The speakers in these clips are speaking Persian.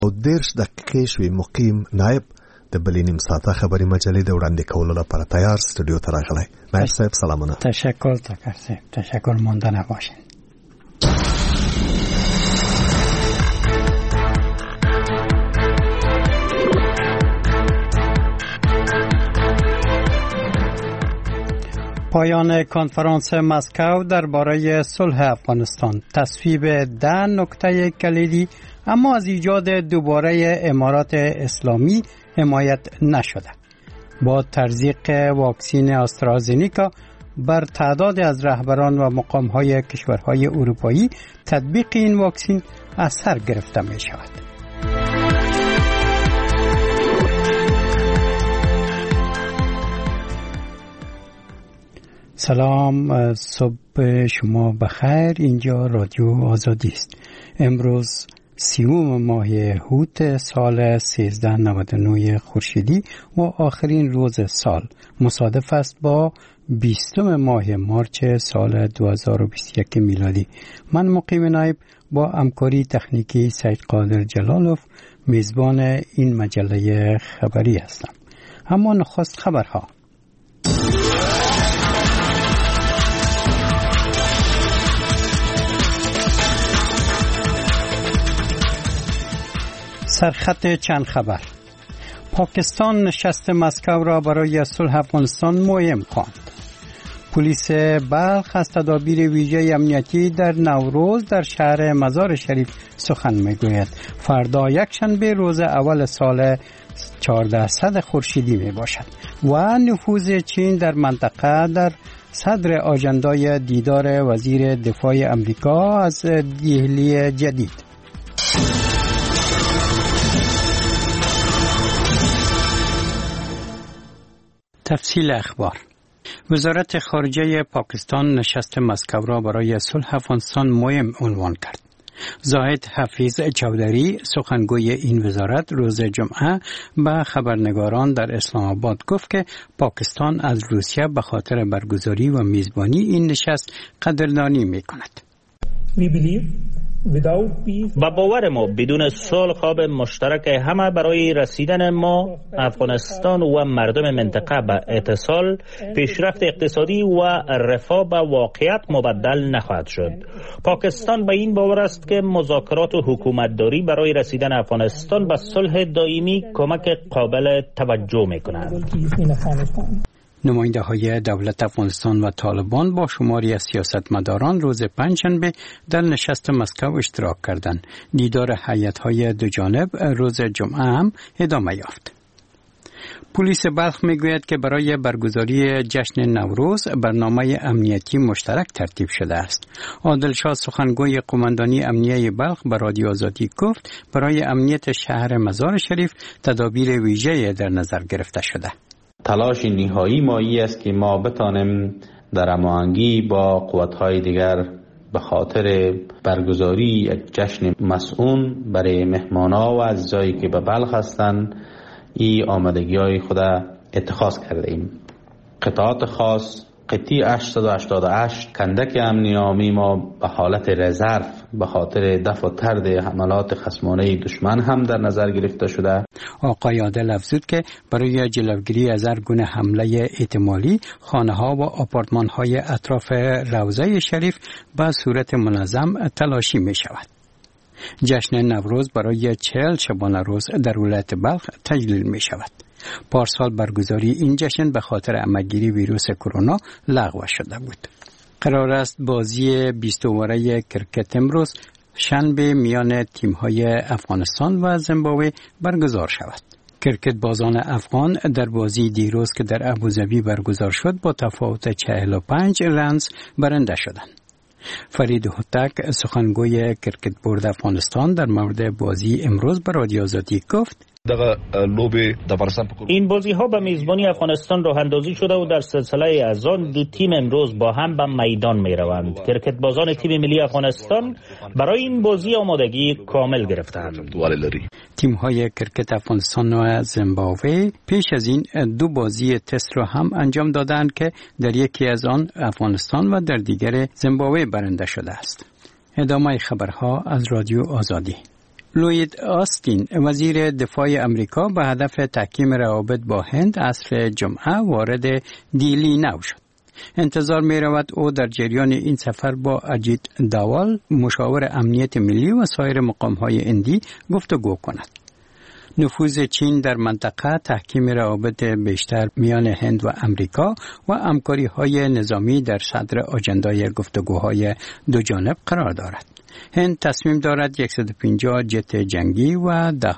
او 10 دقیقې شوي مقیم نایب د بلې نیم ساعته خبري مجلې د وړاندې کولو لپاره تیار استودیو ته راغلی. نایب صاحب سلامونه. تشکر تکر صاحب، تشکر مانده نباشین. پایان کنفرانس مسکو درباره صلح افغانستان، تصویب 10 نکته کلیدی اما از ایجاد دوباره امارات اسلامی حمایت نشده. با تزریق واکسن آسترازنیکا بر تعداد از رهبران و مقام‌های کشورهای اروپایی تطبیق این واکسن اثر گرفته می شود. سلام، صبح شما بخیر. اینجا رادیو آزادی است. امروز 30 ماه هوت سال 1399 خورشیدی و آخرین روز سال مصادف است با 20 ماه مارچ سال 2021 میلادی. من مقیم نایب با همکاری تکنیکی سید قادر جلالوف میزبان این مجله خبری هستم. اما نخست خبرها. سرخط چند خبر. پاکستان نشست مسکو را برای صلح افغانستان مهم خواند. پلیس بلخ از تدابیر ویژه امنیتی در نوروز در شهر مزار شریف سخن میگوید. فردا یکشنبه روز اول سال 1400 خورشیدی می باشد و نفوذ چین در منطقه در صدر آژندای دیدار وزیر دفاع امریکا از دهلی جدید. تفصیل اخبار. وزارت خارجه پاکستان نشست مسکو را برای صلح افغانستان مهم عنوان کرد. زاهد حفیظ چودری سخنگوی این وزارت روز جمعه به خبرنگاران در اسلام آباد گفت که پاکستان از روسیه به خاطر برگزاری و میزبانی این نشست قدردانی می‌کند. با باور ما بدون صلح خواب مشترک همه برای رسیدن ما افغانستان و مردم منطقه به اتصال، پیشرفت اقتصادی و رفاه به واقعیت مبدل نخواهد شد. پاکستان به این باور است که مذاکرات و حکومتداری برای رسیدن افغانستان به صلح دائمی کمک قابل توجه می‌کند. نماینده های دولت افغانستان و طالبان با شماری از سیاستمداران روز پنجشنبه در نشست مسکو اشتراک کردند. دیدار هیئت‌های دو جانب روز جمعه هم ادامه یافت. پلیس بلخ میگوید که برای برگزاری جشن نوروز برنامه امنیتی مشترک ترتیب شده است. عادلشاه سخنگوی قماندانی امنیه بلخ به رادیو آزادی گفت برای امنیت شهر مزار شریف تدابیر ویژه‌ای در نظر گرفته شده. تلاش نهایی ما است که ما بتانیم در هماهنگی با قوت‌های دیگر به خاطر برگزاری یک جشن مسئول برای مهمان‌ها و عزیزایی که به بلخ هستند این آمادگی‌های خود اتخاذ کرده ایم. قطعات خاص قطعی 888 کندک امنی عامی ما به حالت رزرو به خاطر دفع و طرد حملات خصمانه دشمن هم در نظر گرفته شده. آقای عادل افزود که برای جلوگیری از هر گونه حمله احتمالی خانه‌ها و آپارتمان‌های اطراف روضه شریف به صورت منظم تلاشی می‌شود. جشن نوروز برای 40 شبانه روز در ولایت بلخ تجلیل می‌شود. پارسال برگزاری این جشن به خاطر همه‌گیری ویروس کرونا لغو شده بود. قرار است بازی 20 اوره کرکت امروز شنبه میان تیم‌های افغانستان و زیمبابوه برگزار شود. کرکت بازان افغان در بازی دیروز که در ابوظبی برگزار شد با تفاوت 45 رنز برنده شدند. فرید هوتک سخنگوی کرکت بورد افغانستان در مورد بازی امروز به رادیو آزادی گفت این بازی ها به میزبانی افغانستان راه اندازی شده و در سلسله از آن دو تیم امروز با هم به میدان می روند. کرکت بازان تیم ملی افغانستان برای این بازی آمادگی کامل گرفتند. تیم های کرکت افغانستان و زیمبابوه پیش از این دو بازی تست را هم انجام دادند که در یکی از آن افغانستان و در دیگر زیمبابوه برنده شده است. ادامه خبرها از رادیو آزادی. لوید آستین وزیر دفاع امریکا به هدف تحکیم روابط با هند عصر جمعه وارد دیلی نو شد. انتظار می رود او در جریان این سفر با اجیت دوال مشاور امنیت ملی و سایر مقام‌های هندی گفتگو کند. نفوذ چین در منطقه تحکیم روابط بیشتر میان هند و امریکا و همکاری‌های نظامی در صدر آجندای گفتگوهای دو جانب قرار دارد. هند تصمیم دارد 150 جت جنگی و 10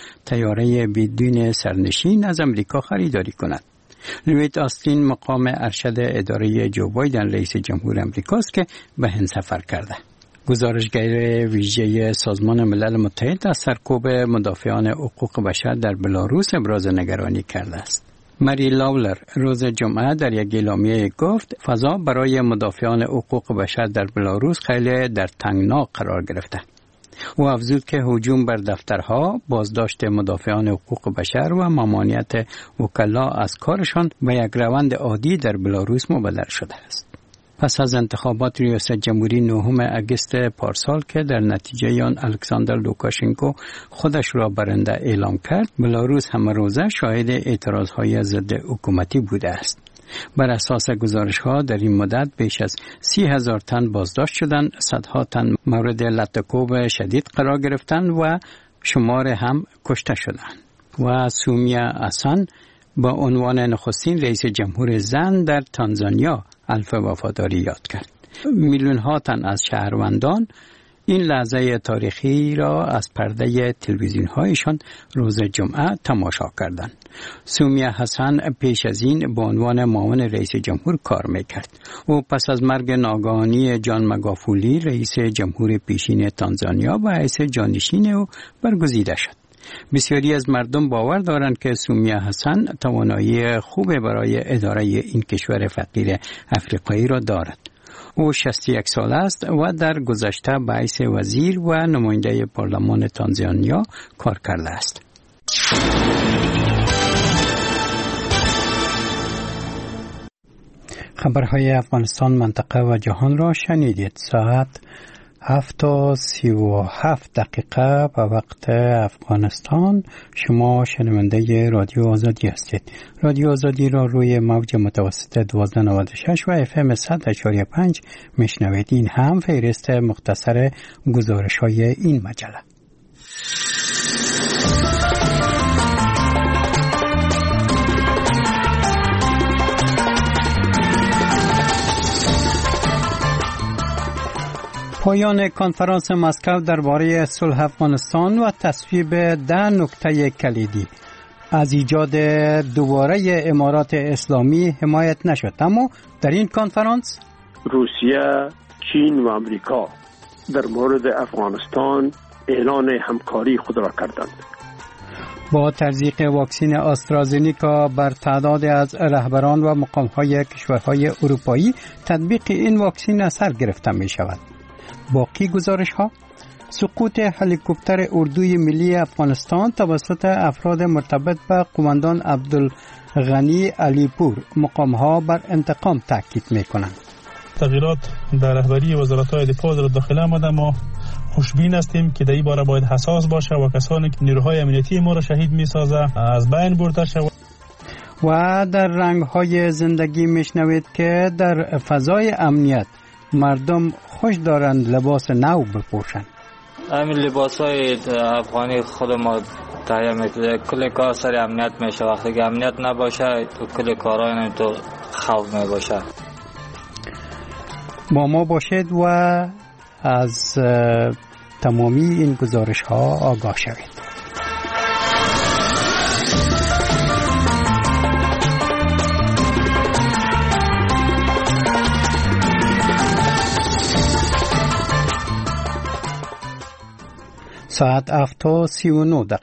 طیاره بدون سرنشین از امریکا خریداری کند. لوید آستین مقام ارشد اداره جو بایدن رئیس جمهور امریکاست که به هند سفر کرده. گزارشگر ویژه سازمان ملل متحد از سرکوب مدافعان حقوق بشر در بلاروس ابراز نگرانی کرده است. مری لاولر روز جمعه در یک اعلامیه گفت فضا برای مدافعان حقوق بشر در بلاروس خیلی در تنگنا قرار گرفته. او افزود که هجوم بر دفترها، بازداشت مدافعان حقوق بشر و ممانعت وکلا از کارشان به یک روند عادی در بلاروس مبدل شده است. پس از انتخابات ریاست جمهوری 9 اگست پارسال که در نتیجه آن الکساندر لوکاشنکو خودش را برنده اعلام کرد، بلاروس همه روزه شاهد اعتراضهای ضد حکومتی بوده است. بر اساس گزارش‌ها در این مدت بیش از 30,000 تن بازداشت شدند، صدها تن مورد لطکوب شدید قرار گرفتند و شمار هم کشته شدند. و سومیا حسن با عنوان نخستین رئیس جمهور زن در تانزانیا الف وفاداری یاد کرد. میلیون‌ها تن از شهروندان این لحظه تاریخی را از پرده تلویزیون‌هایشان روز جمعه تماشا کردند. سومیا حسن پیش از این به عنوان معاون رئیس جمهور کار می‌کرد. او پس از مرگ ناگهانی جان مگافولی رئیس جمهور پیشین تانزانیا و رئیس جانشین او برگزیده شد. بسیاری از مردم باور دارند که سومیا حسن توانایی خوب برای اداره این کشور فقیر افریقایی را دارد. او 61 سال است و در گذشته به حیث وزیر و نماینده پارلمان تانزانیا کار کرده است. خبرهای افغانستان، منطقه و جهان را شنیدید. ساعت 7:37 به وقت افغانستان. شما شنونده رادیو آزادی هستید. رادیو آزادی را روی موج متوسط 1296 و FM 100.5 میشنوید. این هم فهرست مختصر گزارش‌های این مجله. پایان کنفرانس مسکو درباره صلح افغانستان و تصویب 10 نکته کلیدی. از ایجاد دوباره امارات اسلامی حمایت نشد، اما در این کنفرانس روسیه، چین و امریکا در مورد افغانستان اعلان همکاری خود را کردند. با تزریق واکسن آسترازنیکا بر تعداد از رهبران و مقام‌های کشورهای اروپایی تطبیق این واکسن اثر گرفته می شود. باقی گزارش ها: سقوط هلیکوپتر اردوی ملی افغانستان توسط افراد مرتبط به قماندان عبدالغنی علیپور، مقام ها بر انتقام تاکید می کنند. تغییرات در رهبری وزارت‌های دفاع و داخله آمده. ما خوشبین هستیم که در این باره باید حساس باشه و کسانی که نیروهای امنیتی ما را شهید می‌سازه از بین برده شود. و در رنگ‌های زندگی میشنوید که در فضای امنیت مردم خوش دارند لباس نو بپوشند. همین لباسای افغانی خود ما تهیه میکنه. کل کار سر امنیت میشه. وقتی که امنیت نباشه تو کل کارهای نمیتو خوف میباشه. با ما باشید و از تمامی این گزارش ها آگاه شوید. ساعت 7:39.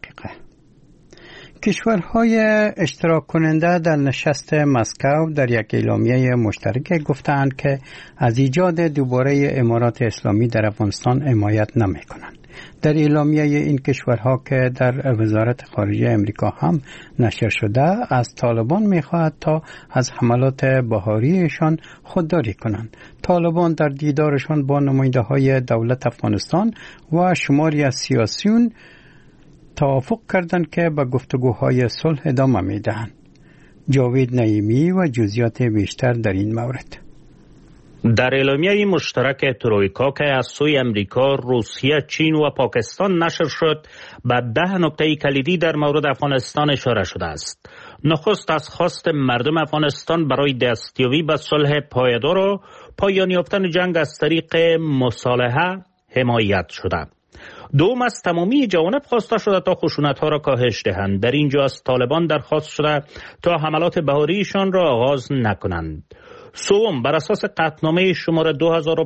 کشورهای اشتراک کننده در نشست مسکو در یک اعلامیه مشترک گفتند که از ایجاد دوباره امارات اسلامی در افغانستان حمایت نمی کنند. در اعلامیه این کشورها که در وزارت خارجه امریکا هم نشر شده، از طالبان می‌خواهد تا از حملات بهاریشان خودداری کنند. طالبان در دیدارشان با نماینده‌های دولت افغانستان و شماری از سیاسیون توافق کردند که به گفتگوهای صلح ادامه می‌دهند. جاوید نعیمی و جزئیات بیشتر در این مورد. در اعلامیه مشترک ترویکا که از سوی امریکا، روسیه، چین و پاکستان نشر شد، به 10 نکته کلیدی در مورد افغانستان اشاره شده است. نخست از خواست مردم افغانستان برای دستیابی به صلح پایدار و پایان یافتن جنگ از طریق مصالحه حمایت شده. دوم، از تمامی جوانب خواسته شده تا خشونت‌ها را کاهش دهند. در اینجا از طالبان درخواست شده تا حملات بهاریشان را آغاز نکنند. سوم، بر اساس قطعنامه شماره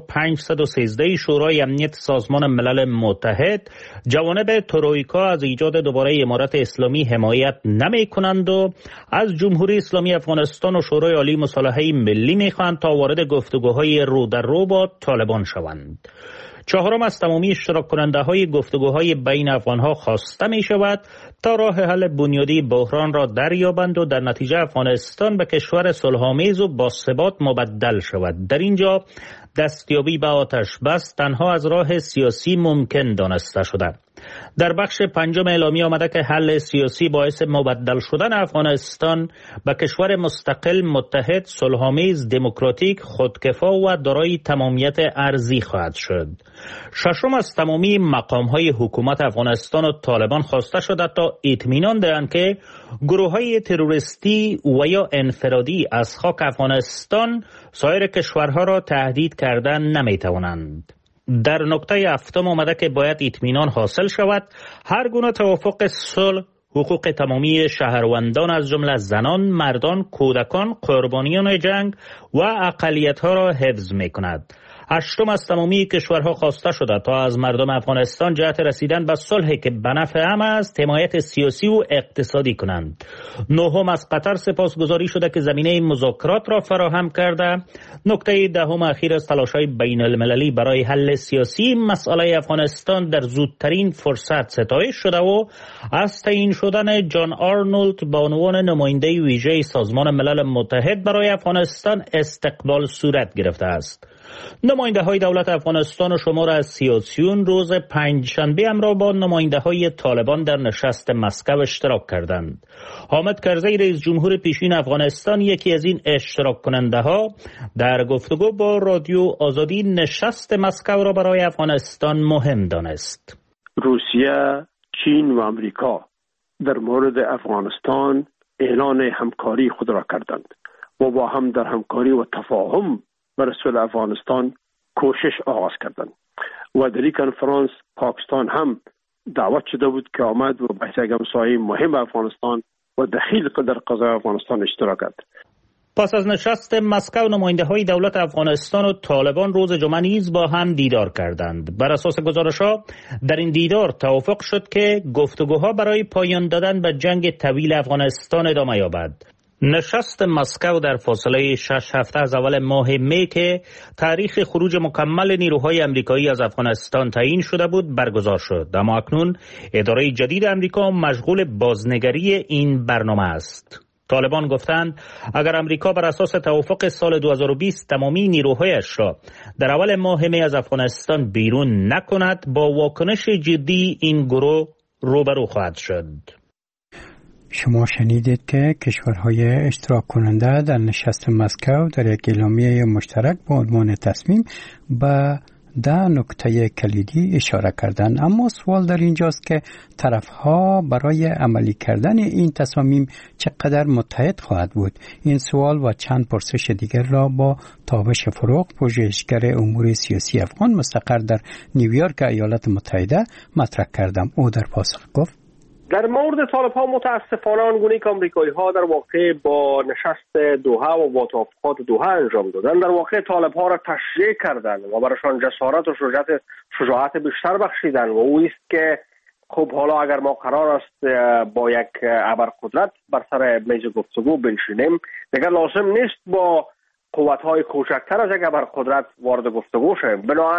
2513 شورای امنیت سازمان ملل متحد، جوانب ترویکا از ایجاد دوباره امارت اسلامی حمایت نمی کنند و از جمهوری اسلامی افغانستان و شورای عالی مصالحه ملی می خواهند تا وارد گفتگوهای رو در رو با طالبان شوند. چهارم، از تمامی اشتراک کننده های گفتگوهای بین افغانها خواسته می شود تا راه حل بنیادی بحران را دریابند و در نتیجه افغانستان به کشور صلح‌آمیز و باثبات مبدل شود. در اینجا دستیابی به آتش بس تنها از راه سیاسی ممکن دانسته شده. در بخش پنجم اعلامیه آمده که حل سیاسی باعث مبدل شدن افغانستان به کشور مستقل، متحد، صلح‌آمیز، دموکراتیک، خودکفا و دارای تمامیت ارضی خواهد شد. ششم، از تمامی مقام‌های حکومت افغانستان و طالبان خواسته شده تا اطمینان دهند که گروه‌های تروریستی و یا انفرادی از خاک افغانستان سایر کشورها را تهدید کردن نمی‌توانند. در نکته هفتم آمده که باید اطمینان حاصل شود هر گونه توافق صلح حقوق تمامی شهروندان از جمله زنان، مردان، کودکان، قربانیان جنگ و اقلیت‌ها را حفظ می‌کند. هشتم، از تمامی کشورها خواسته شده تا از مردم افغانستان جهت رسیدن به صلحی که به نفع همه است حمایت سیاسی و اقتصادی کنند. نهم، از قطر سپاسگزاری شده که زمینه مذاکرات را فراهم کرده. نکته دهم اخیر از تلاش‌های بین المللی برای حل سیاسی مسئله افغانستان در زودترین فرصت ستایش شده و از تعیین شدن جان آرنولد به عنوان نماینده ویژه سازمان ملل متحد برای افغانستان استقبال صورت گرفته است. نماینده های دولت افغانستان و شمار از سیاسیون روز پنجشنبه همراه با نماینده های طالبان در نشست مسکو اشتراک کردند. حامد کرزی رئیس جمهور پیشین افغانستان یکی از این اشتراک کننده ها در گفتگو با رادیو آزادی نشست مسکو را برای افغانستان مهم دانست. روسیه، چین و امریکا در مورد افغانستان اعلان همکاری خود را کردند و با هم در همکاری و تفاهم برای صلح افغانستان کوشش آغاز کردند و در این کنفرانس پاکستان هم دعوت شده بود که آمد و بحث همسایه مهم افغانستان و دخیل در قضای افغانستان اشتراک کرد. پس از نشست مسکو نماینده های دولت افغانستان و طالبان روز جمعه نیز با هم دیدار کردند. بر اساس گزارش‌ها در این دیدار توافق شد که گفتگوها برای پایان دادن به جنگ طویل افغانستان ادامه یابد. نشست مسکو در فاصله 6 هفته از اول ماه می که تاریخ خروج مکمل نیروهای امریکایی از افغانستان تعیین شده بود برگزار شد، اما اکنون اداره جدید امریکا مشغول بازنگری این برنامه است. طالبان گفتند اگر امریکا بر اساس توافق سال 2020 تمامی نیروهایش را در اول ماه می از افغانستان بیرون نکند، با واکنش جدی این گروه روبرو خواهد شد. شما شنیدید که کشورهای اشتراک کننده در نشست مسکو در یک اعلامیه مشترک با عنوان تصمیم به 10 نکته کلیدی اشاره کردند. اما سوال در اینجاست که طرفها برای عملی کردن این تصامیم چقدر متحد خواهد بود؟ این سوال و چند پرسش دیگر را با تابش فروغ، پژوهشگر امور سیاسی افغان مستقر در نیویورک ایالات متحده مطرح کردم. او در پاسخ گفت: در مورد طالب‌ها متاسفانه آنگونه که آمریکایی‌ها در واقع با نشست دوحه و با توافقات دوحه انجام دادن، در واقع طالب‌ها را تشجیع کردند و برایشان جسارت و شجاعت بیشتر بخشیدند و او است که خب حالا اگر ما قرار است با یک ابرقدرت بر سر میز گفتگو بنشینیم، دیگر لازم نیست با قوت‌های کوچکتر از یک ابرقدرت وارد گفتگو شویم. بنابراین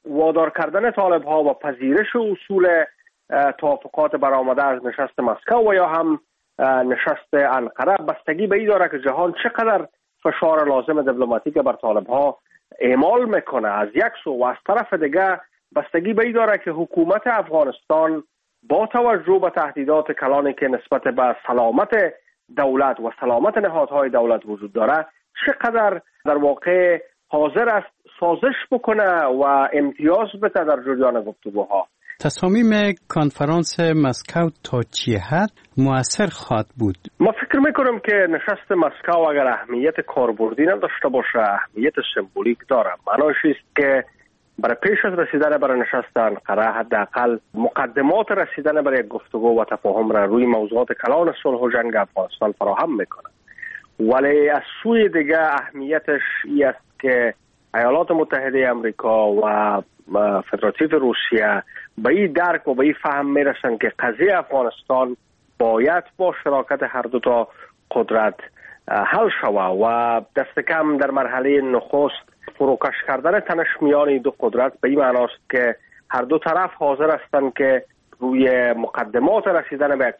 وادار کردن طالب ها و پذیرش اصول توافقات برآمده از نشست مسکو و یا هم نشست انقره بستگی به این داره که جهان چقدر فشار لازم دیپلماتیک بر طالب ها اعمال میکنه از یک سو، و از طرف دیگه بستگی به این داره که حکومت افغانستان با توجه به تهدیدات کلانی که نسبت به سلامت دولت و سلامت نهادهای دولت وجود داره چقدر در واقع حاضر است سازش بکنه و امتیاز بده در جریان گفتگوها. تصامیم کنفرانس مسکو تا چه حد مؤثر خواهد بود؟ ما فکر میکنم که نشست مسکو اگر اهمیت کاربردی نداشته باشه اهمیت سمبولیک داره. معنیش است که برای پیش از رسیدن برای نشست انقره حداقل مقدمات رسیدن برای گفتگو و تفاهم را روی موضوعات کلان صلح و جنگ افغانستان فراهم میکنه. ولی از سوی دیگه اهمیتش این است که ایالات متحده آمریکا و فدراتیو روسیه به این درک و به این فهم میرسن که قضیه افغانستان باید با شراکت هر دو تا قدرت حل شود و دست کم در مرحله نخست فروکش کردن تنش میان دو قدرت به این معناست که هر دو طرف حاضر هستند که روی مقدمات رسیدن به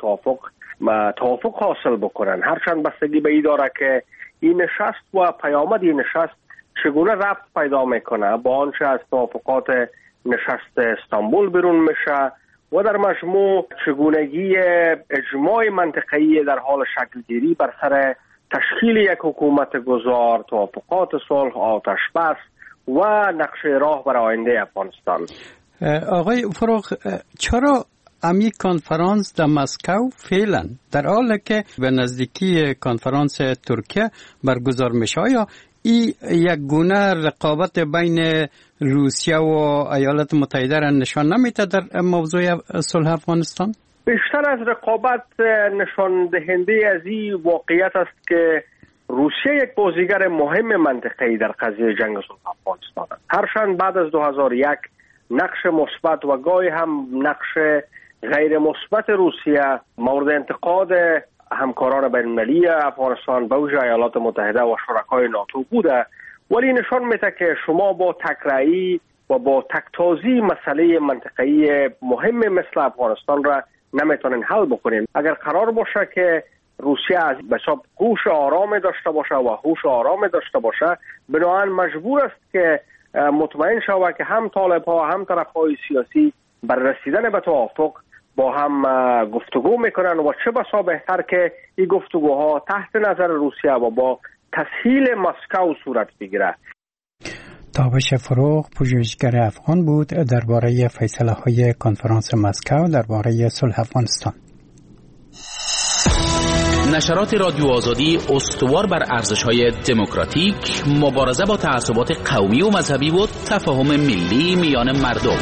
توافق حاصل بکنن. هرچند بستگی به این داره که این نشست و پیامد این نشست چگونه ربط پیدا میکنه با آنچه از توافقات نشست استانبول بیرون میشه و در مجموع چگونگی اجماع منطقه‌ای در حال شکل گیری بر سر تشکیل یک حکومت گذار، توافقات صلح، آتش بس و نقشه راه برای آینده افغانستان. آقای فروغ، چرا امی کنفرانس در مسکو فعلا در حالی که به نزدیکی کنفرانس ترکیه برگزار میشه یا این یک گونه رقابت بین روسیه و ایالات متحده را نشان نمیده در موضوع صلح افغانستان؟ بیشتر از رقابت نشان دهنده از این واقعیت است که روسیه یک بازیگر مهم منطقه‌ای در قضیه جنگ صلح افغانستان است. هرچند بعد از 2001 نقش مثبت و گاهی هم نقش غیر مثبت روسیه مورد انتقاد همکاران بین‌المللی افغانستان به ویژه ایالات متحده و شرکای ناتو بوده، ولی نشان میده که شما با تکراری و با تکتازی مسئله منطقه‌ای مهم مثل افغانستان را نمیتونین حل بکنین. اگر قرار باشه که روسیه از حساب هوش آرام داشته باشه و هوش آرام داشته باشه، بنابراین مجبور است که مطمئن شود که هم طالب‌ها هم طرف‌های سیاسی بر رسیدن به توافق با هم گفتگو میکنن و چه بسا بهتر که این گفتگوها تحت نظر روسیه و با تسهیل مسکو صورت بگیره. تابش فروغ پژوهشگر افغان بود درباره فیصله‌های کنفرانس مسکو درباره صلح افغانستان. نشرات رادیو آزادی استوار بر ارزش‌های دموکراتیک، مبارزه با تعصبات قومی و مذهبی و تفاهم ملی میان مردم.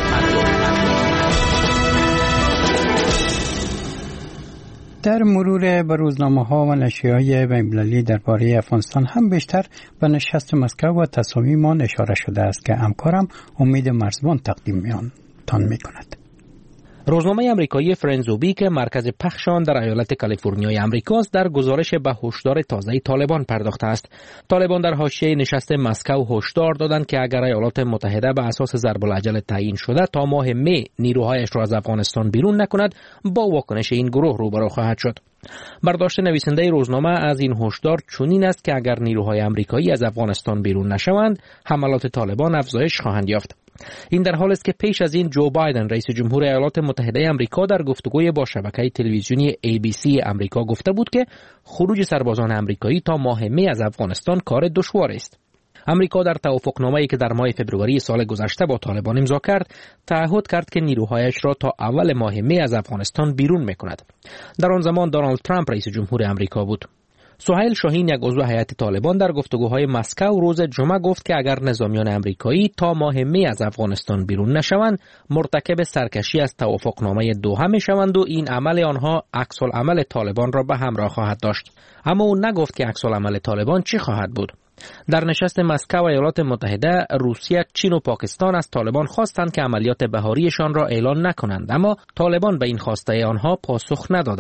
در مرور به روزنامه‌ها و نشریه‌های بین‌المللی درباره افغانستان هم بیشتر به نشست مسکو و تصامیم آن اشاره شده است که همکارم امید مرزبان تقدیم می‌کند. روزنامه آمریکایی فرنزوبی که مرکز پخش آن در ایالت کالیفرنیای آمریکاست در گزارش به هشدار تازه طالبان پرداخته است. طالبان در حاشیه نشست مسکو هشدار دادند که اگر ایالات متحده به اساس ضرب العجل تعیین شده تا ماه می نیروهایش را از افغانستان بیرون نکند، با واکنش این گروه روبرو خواهد شد. برداشت نویسنده روزنامه از این هشدار چنین است که اگر نیروهای آمریکایی از افغانستان بیرون نشوند، حملات طالبان افزایش خواهند یافت. این در حالی است که پیش از این جو بایدن رئیس جمهور ایالات متحده آمریکا در گفتگوی با شبکه تلویزیونی ABC آمریکا گفته بود که خروج سربازان آمریکایی تا ماه می از افغانستان کار دشوار است. آمریکا در توافقنامه‌ای که در ماه فوریه سال گذشته با طالبان امضا کرد، تعهد کرد که نیروهایش را تا اول ماه می از افغانستان بیرون می‌کند. در آن زمان دونالد ترامپ رئیس جمهور آمریکا بود. سهیل شاهین، یک عضو هیئت طالبان، در گفتگوهای مسکو روز جمعه گفت که اگر نظامیان آمریکایی تا ماه می از افغانستان بیرون نشوند، مرتکب سرکشی از توافقنامه دوحه میشوند و این عمل آنها عکس العمل طالبان را به همراه خواهد داشت. اما او نگفت که عکس العمل طالبان چی خواهد بود. در نشست مسکو ایالات متحده، روسیه، چین و پاکستان از طالبان خواستند که عملیات بهاریشان را اعلان نکنند، اما طالبان به این خواسته آنها پاسخ ندادند.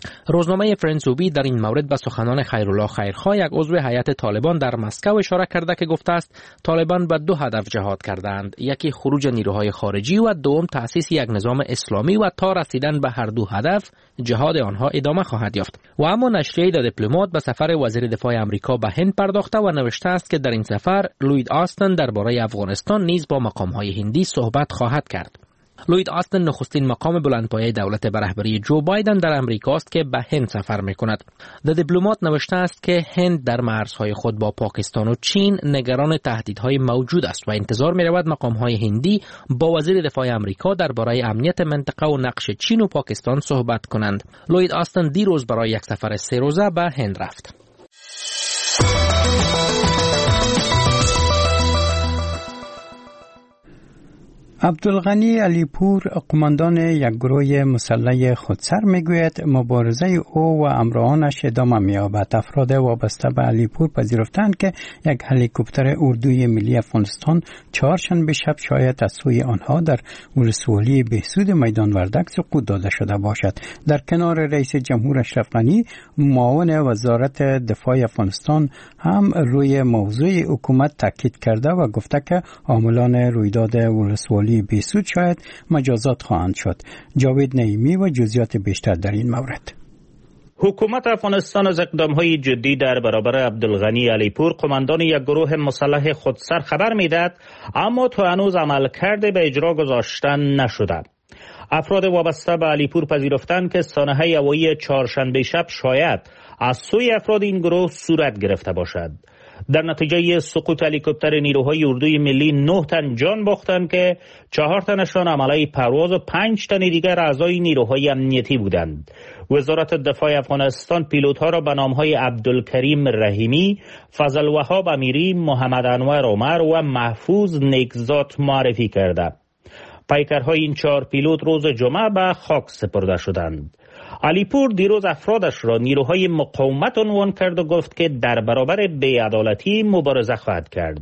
روزنامه فرنزوبی در این مورد به سخنان خیرالله خیرخواه، یک عضو هیئت طالبان در مسکو، اشاره کرده که گفته است طالبان به 2 هدف جهاد کردند: یکی خروج نیروهای خارجی و دوم تأسیس یک نظام اسلامی و تا رسیدن به هر 2 هدف جهاد آنها ادامه خواهد یافت. و اما نشریه د دیپلمات به سفر وزیر دفاع آمریکا به هند پرداخته و نوشته است که در این سفر لوید آستن درباره افغانستان نیز با مقام‌های هندی صحبت خواهد کرد. لوید آستن نخستین مقام بلندپایه دولت به رهبری جو بایدن در امریکا است که به هند سفر می‌کند. د دیپلمات نوشته است که هند در مرزهای خود با پاکستان و چین نگران تهدیدهای موجود است و انتظار می‌رود مقام‌های هندی با وزیر دفاع آمریکا درباره امنیت منطقه و نقش چین و پاکستان صحبت کنند. لوید آستن دیروز برای یک سفر 3 روزه به هند رفت. عبدالغنی علیپور، قماندان یک گروه مسلح خودسر، میگوید مبارزه او و همراهانش ادامه می‌یابد. افراد وابسته به علیپور پذیرفتند که یک هلیکوپتر اردوی ملی افغانستان چهارشنبه شب شاید از سوی آنها در ولسوالی بهسود میدان وردک سقوط داده شده باشد. در کنار رئیس جمهور اشرف غنی، معاون وزارت دفاع افغانستان هم روی موضوع حکومت تاکید کرده و گفته که عاملان رویداد ولسوالی بهسود شاید مجازات خواهند شد. جاوید نعیمی و جزئیات بیشتر در این مورد. حکومت افغانستان از اقدام‌های جدی در برابر عبدالغنی علیپور، قماندان یک گروه مسلح خودسر خبر می‌دهد، اما تا هنوز عملکرد به اجرا گذاشتن نشده. افراد وابسته به علیپور پذیرفتند که سانحه هوایی چهارشنبه شب شاید از سوی افراد این گروه صورت گرفته باشد. در نتیجه سقوط هلیکوپتر نیروهای اردوی ملی 9 تن جان باختند که 4 تنشان عمله پرواز و 5 تن دیگر اعضای نیروهای امنیتی بودند. وزارت دفاع افغانستان پیلوت‌ها را به نام‌های عبدالکریم رحیمی، فضل وهاب امیری، محمد انور عمر و محفوظ نیکزاد معرفی کرده. پیکرهای این 4 پیلوت روز جمعه به خاک سپرده شدند. علیپور دیروز افرادش را نیروهای مقاومت عنوان کرد و گفت که در برابر بی‌عدالتی مبارزه خواهد کرد.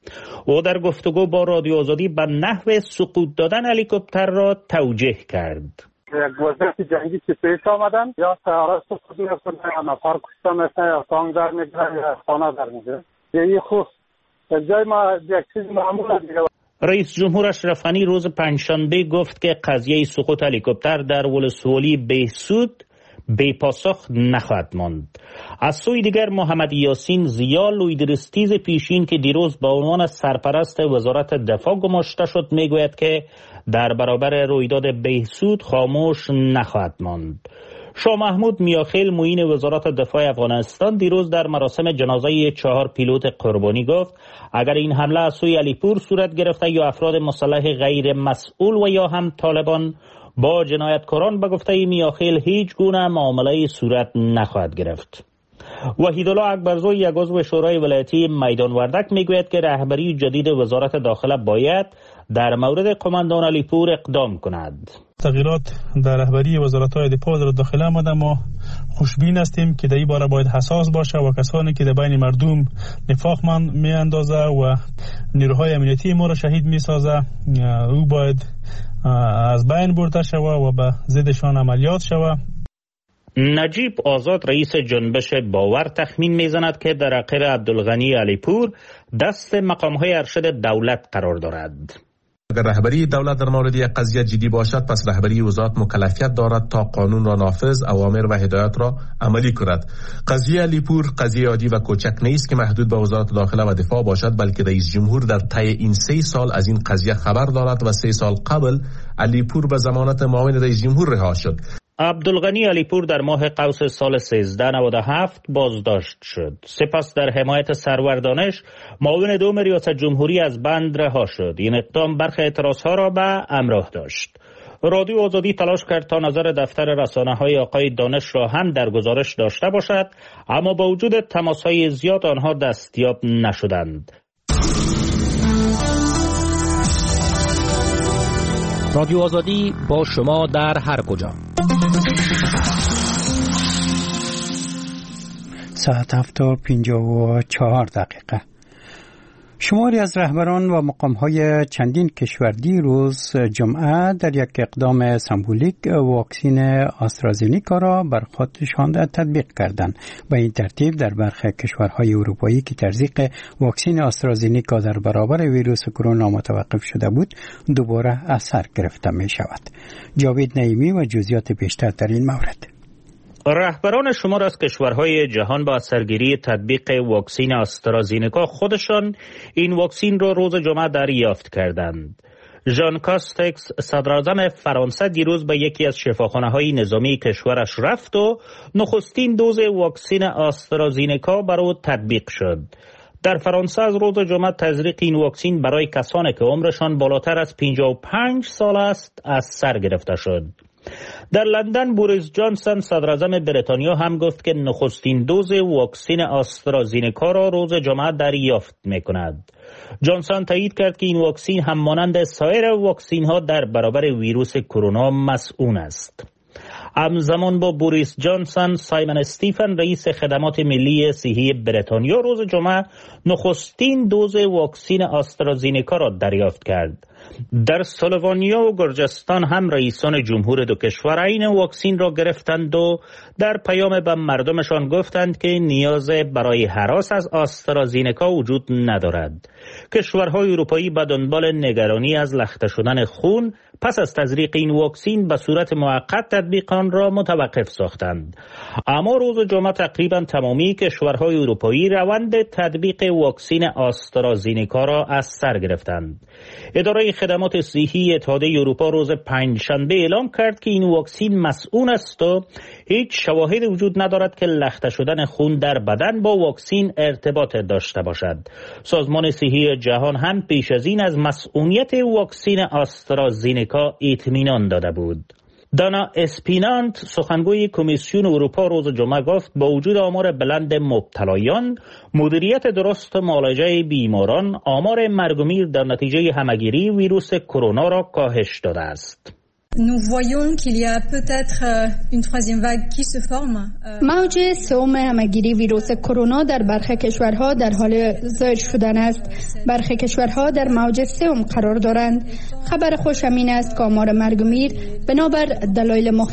او در گفتگو با رادیو آزادی به نحو سقوط دادن هلیکوپتر را توجیه کرد. یک وضعیت جنگی که پیش آمدن، یا سیاره سقوط میکنه، یا نفر کشته میشه، یا تانک در میگیره، یا خانه در میگیره. یه خوب جای ما یک چیز معمول دیگه. رئیس جمهور اشرف غنی روز پنجشنبه گفت که قضیه سقوط هلیکوپتر در ولسوالی بهسود بی پاسخ نخواهد ماند. از سوی دیگر محمد یاسین زیا، لویدرستیز پیشین که دیروز به عنوان سرپرست وزارت دفاع گماشته شد، میگوید که در برابر رویداد بهسود خاموش نخواهد ماند. شاه محمود میاخیل، معین وزارت دفاع افغانستان، دیروز در مراسم جنازه 4 پیلوت قربانی گفت اگر این حمله از سوی علیپور صورت گرفته یا افراد مسلح غیر مسئول و یا هم طالبان با جنایتکاران، به گفته میاخیل هیچ گونه معامله صورت نخواهد گرفت. وحیدالله اکبرزوی، یک عضو شورای ولایتی میدان وردک، میگوید که رهبری جدید وزارت داخله باید در مورد قماندان علیپور اقدام کند. تغییرات در رهبری وزارت‌های دفاع و وزارت داخله آمده. ما خوشبین هستیم که در این باره باید حساس باشه و کسانی که در بین مردم نفاق میاندازه و نیروهای امنیتی ما را شهید میسازه، او باید از بین برده شود و به ضدشان عملیات شود. نجیب آزاد، رئیس جنبش باور، تخمین میزند که در عقب عبدالغنی علیپور دست مقام‌های ارشد دولت قرار دارد. اگر رهبری دولت در مورد یک قضیه جدی باشد، پس رهبری وزارت مکلفیت دارد تا قانون را نافذ، اوامر و هدایات را عملی کند. قضیه علیپور قضیه عادی و کوچک نیست که محدود به وزارت داخله و دفاع باشد، بلکه رئیس جمهور در طی این 3 سال از این قضیه خبر دارد و 3 سال قبل علیپور به ضمانت معاون رئیس جمهور رها شد. عبدالغنی علیپور در ماه قوس سال 1397 بازداشت شد. سپس در حمایت سرور دانش، معاون دوم ریاست جمهوری، از بند رها شد. این اقدام برخی اعتراضها را به همراه داشت. رادیو آزادی تلاش کرد تا نظر دفتر رسانه‌های آقای دانش را هم در گزارش داشته باشد، اما با وجود تماس‌های زیاد آنها دستیاب نشدند. رادیو آزادی با شما در هر کجا. ساعت 7:54. شماری از رهبران و مقام‌های چندین کشور دیروز جمعه در یک اقدام سمبولیک واکسن آسترازینیکا را بر خودشان تطبیق کردند. به این ترتیب در برخی کشورهای اروپایی که تزریق واکسن آسترازینیکا در برابر ویروس کرونا متوقف شده بود، دوباره اثر گرفته می شود. جاوید نعیمی و جزئیات بیشتر در این مورد. رهبران شمار از کشورهای جهان با سرگیری تطبیق واکسن آسترازینیکا خودشان این واکسن را روز جمعه دریافت کردند. ژان کاستکس صدراعظم فرانسه دیروز به یکی از شفاخانه‌های نظامی کشورش رفت و نخستین دوز واکسن آسترازینیکا بر او تطبیق شد. در فرانسه از روز جمعه تزریق این واکسن برای کسانی که عمرشان بالاتر از 55 سال است از سر گرفته شد. در لندن بوریس جانسون صدراعظم بریتانیا هم گفت که نخستین دوز واکسن آسترازینیکا را روز جمعه دریافت می‌کند. جانسون تایید کرد که این واکسن هم مانند سایر واکسن ها در برابر ویروس کرونا مسئول است. همزمان با بوریس جانسون، سایمون استیفن رئیس خدمات ملی صحی بریتانیا روز جمعه نخستین دوز واکسن آسترازینیکا را دریافت کرد. در سلوونیا و گرجستان هم رئیسان جمهور دو کشور این واکسن را گرفتند و در پیام به مردمشان گفتند که نیاز برای هراس از آسترازینیکا وجود ندارد. کشورهای اروپایی به دنبال نگرانی از لخته شدن خون پس از تزریق این واکسن به صورت موقت تطبیق آن را متوقف ساختند. اما روز جمعه تقریبا تمامی کشورهای اروپایی روند تطبیق واکسن آسترازینیکا را از سر گرفتند. اداره خدمات صحی اتحادیه اروپا روز پنجشنبه اعلام کرد که این واکسن مسئول است و هیچ شواهدی وجود ندارد که لخته شدن خون در بدن با واکسن ارتباط داشته باشد. سازمان صحی جهان هم پیش از این از مسئولیت واکسن آسترازینیکا اطمینان داده بود. دانا اسپینانت سخنگوی کمیسیون اروپا روز جمعه گفت با وجود آمار بلند مبتلایان، مدیریت درست معالجه بیماران آمار مرگ و میر در نتیجه همگیری ویروس کرونا را کاهش داده است. موج سوم همگیری ویروس کرونا در برخی کشورها در حال ظاهر شدن است. برخی کشورها در موج سوم قرار دارند. خبر خوش این است که آمار مرگ و میر بنابر دلایل